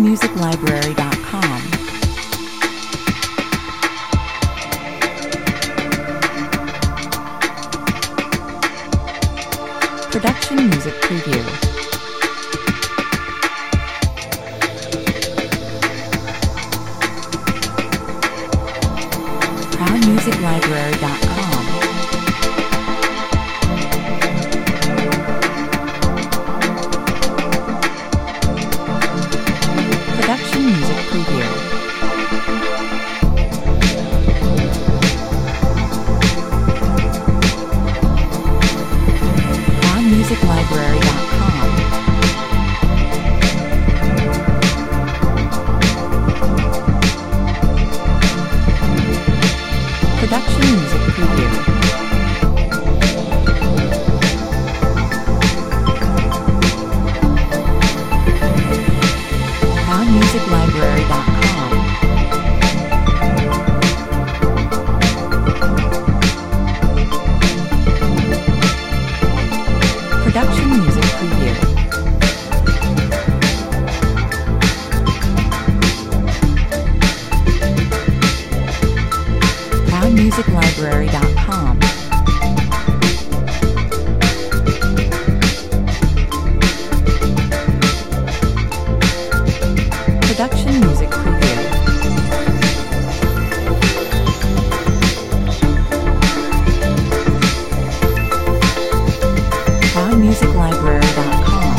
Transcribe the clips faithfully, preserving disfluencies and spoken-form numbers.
music library dot com. Production Music Preview. proud music library dot com. Production Music Preview. proud music library dot com. Production Music Preview. proud music library dot com. Production Music Preview. proud music library dot com. Production Music Preview. proud music library dot com.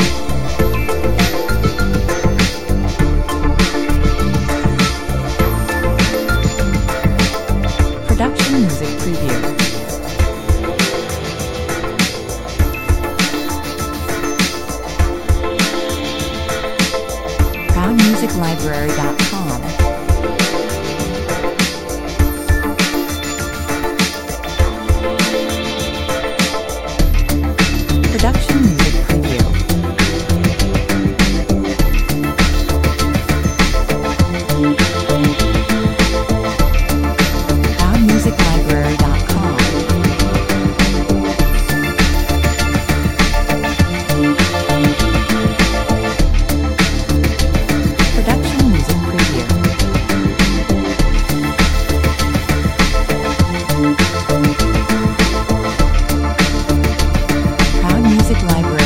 Production Music Preview. proud music library dot com. Production Music Preview. proud music library dot com. Production Music Preview. proud music library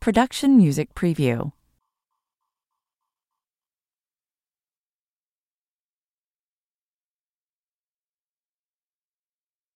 Production Music Preview.